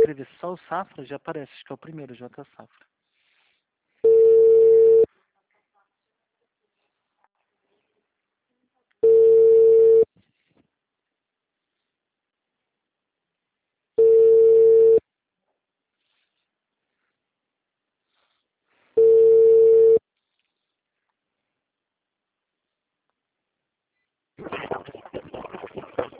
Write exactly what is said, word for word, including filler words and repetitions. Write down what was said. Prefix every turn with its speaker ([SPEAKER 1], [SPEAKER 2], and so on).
[SPEAKER 1] escrever só o Safra, já aparece, acho que é o primeiro, J. Safra.